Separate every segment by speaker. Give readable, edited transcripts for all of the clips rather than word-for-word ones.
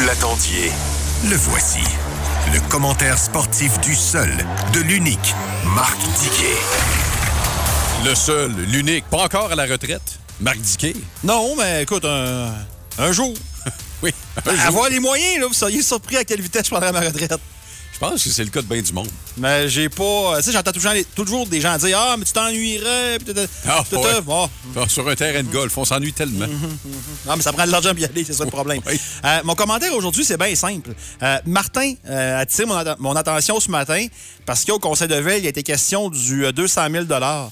Speaker 1: l'attendiez. Le voici. Le commentaire sportif du seul, de l'unique, Marc Diquet.
Speaker 2: Le seul, l'unique, pas encore à la retraite, Marc Diquet.
Speaker 3: Non, mais écoute, un jour.
Speaker 2: Oui.
Speaker 3: Avoir les moyens, là, vous seriez surpris à quelle vitesse je prendrais ma retraite.
Speaker 2: Je pense que c'est le cas de bien du monde.
Speaker 3: Mais j'ai pas... Tu sais, j'entends toujours des gens dire « Ah, mais tu t'ennuierais. »
Speaker 2: Sur un terrain de golf, on s'ennuie tellement.
Speaker 3: Non, mais ça prend de l'argent pour y aller, c'est ça le problème.
Speaker 2: Oui.
Speaker 3: Mon commentaire aujourd'hui, c'est bien simple. Martin a attiré mon attention ce matin parce qu'au Conseil de ville, il a été question du 200 000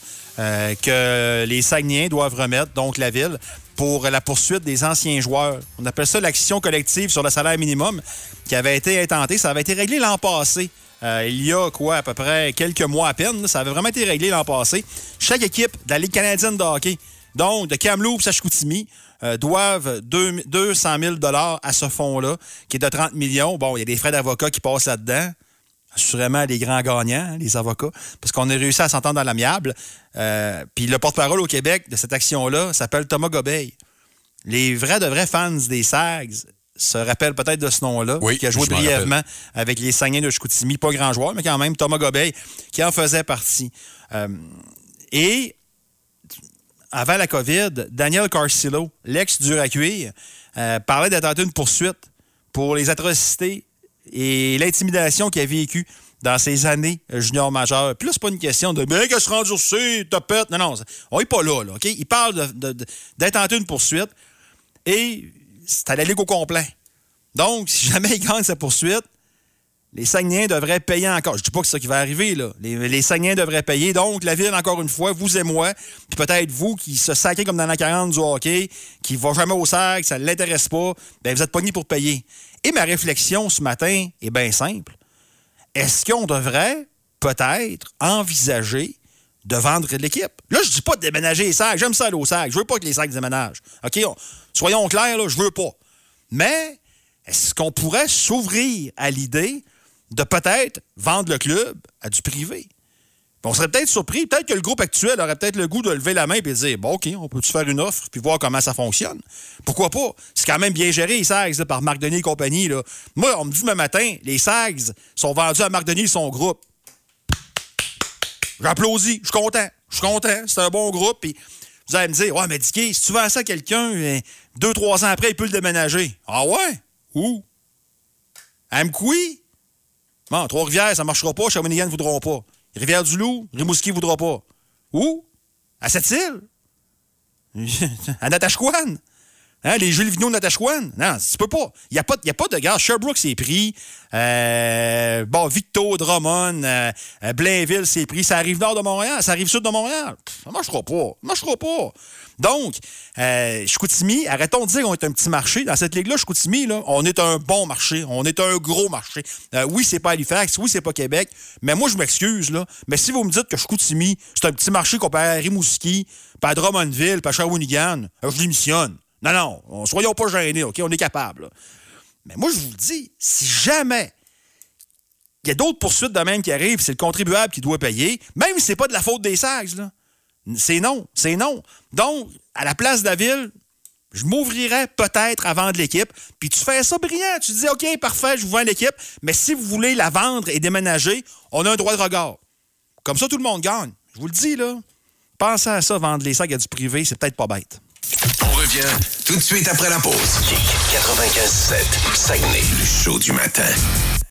Speaker 3: que les Saguenayens doivent remettre, donc la ville, pour la poursuite des anciens joueurs. On appelle ça l'action collective sur le salaire minimum qui avait été intentée. Ça avait été réglé l'an passé. Il y a à peu près quelques mois à peine. Ça avait vraiment été réglé l'an passé. Chaque équipe de la Ligue canadienne de hockey, donc de Kamloops à Chicoutimi, doivent 200 000 à ce fonds-là, qui est de 30 millions. Bon, il y a des frais d'avocat qui passent là-dedans. Assurément, les grands gagnants, les avocats, parce qu'on a réussi à s'entendre dans l'amiable. Puis le porte-parole au Québec de cette action-là s'appelle Thomas Gobeil. Les de vrais fans des Sags se rappellent peut-être de ce nom-là,
Speaker 2: oui,
Speaker 3: qui a joué brièvement avec les Saguenayens de Chicoutimi. Pas grand joueur, mais quand même, Thomas Gobeil, qui en faisait partie. Et avant la COVID, Daniel Carcillo, l'ex-dur à cuire, parlait d'intenter une poursuite pour les atrocités et l'intimidation qu'il a vécue dans ses années junior majeures. Puis là, c'est pas une question de « Ben, qu'elle se rendurcit, topette. » Non, on n'est pas là, OK? Il parle d'intenter une poursuite et c'est à la Ligue au complet. Donc, si jamais il gagne sa poursuite, les Saguenayens devraient payer encore. Je dis pas que c'est ça qui va arriver, là. Les Saguenayens devraient payer. Donc, la Ville, encore une fois, vous et moi, puis peut-être vous qui se sacrez comme dans la 40 du hockey, qui ne va jamais au sac, ça ne l'intéresse pas, bien, vous êtes pognés pour payer. Et ma réflexion ce matin est bien simple. Est-ce qu'on devrait peut-être envisager de vendre l'équipe? Là, je dis pas de déménager les Sacs. J'aime ça aller aux Sacs. Je veux pas que les Sacs déménagent. OK? Soyons clairs, là, je veux pas. Mais est-ce qu'on pourrait s'ouvrir à l'idée de peut-être vendre le club à du privé? On serait peut-être surpris. Peut-être que le groupe actuel aurait peut-être le goût de lever la main et de dire « Bon, OK, on peut-tu faire une offre puis voir comment ça fonctionne? » Pourquoi pas? C'est quand même bien géré, les Sags, là, par Marc Denis et compagnie. Là. Moi, on me dit demain matin, les Sags sont vendus à Marc Denis et son groupe. J'applaudis. Je suis content. C'est un bon groupe. Puis vous allez me dire « Ouais, mais Dicky, si tu vends ça à quelqu'un, 2-3 ans après, il peut le déménager. » Ah ouais? Où? À Mkoui? Bon, Trois-Rivières, ça ne marchera pas. Shawinigan ne voudront pas. Rivière-du-Loup, Rimouski ne voudra pas. Où? À Sept-Îles? À Natashquan? Hein, les Jules Vigneault de Natashquan? Non, tu peux pas. Il n'y a pas de gars. Sherbrooke, c'est pris. Victo, Drummond, Blainville, c'est pris. Ça arrive nord de Montréal. Ça arrive sud de Montréal. Ça ne marchera pas. Donc, Chicoutimi, arrêtons de dire qu'on est un petit marché. Dans cette ligue-là, Chicoutimi, là, on est un bon marché. On est un gros marché. Oui, c'est pas Halifax. Oui, c'est pas Québec. Mais moi, je m'excuse, là. Mais si vous me dites que Chicoutimi, c'est un petit marché comparé à Rimouski, puis à Drummondville, puis à Shawinigan, je démissionne. Non, soyons pas gênés, OK? On est capable. Là. Mais moi, je vous le dis, si jamais il y a d'autres poursuites de même qui arrivent, c'est le contribuable qui doit payer, même si c'est pas de la faute des Sags, là. C'est non. Donc, à la place de la Ville, je m'ouvrirais peut-être à vendre l'équipe. Puis tu fais ça brillant. Tu dis, OK, parfait, je vous vends l'équipe. Mais si vous voulez la vendre et déménager, on a un droit de regard. Comme ça, tout le monde gagne. Je vous le dis, là. Pensez à ça, vendre les sacs à du privé, c'est peut-être pas bête.
Speaker 1: On revient tout de suite après la pause. Kick 95.7, Saguenay, le show du matin.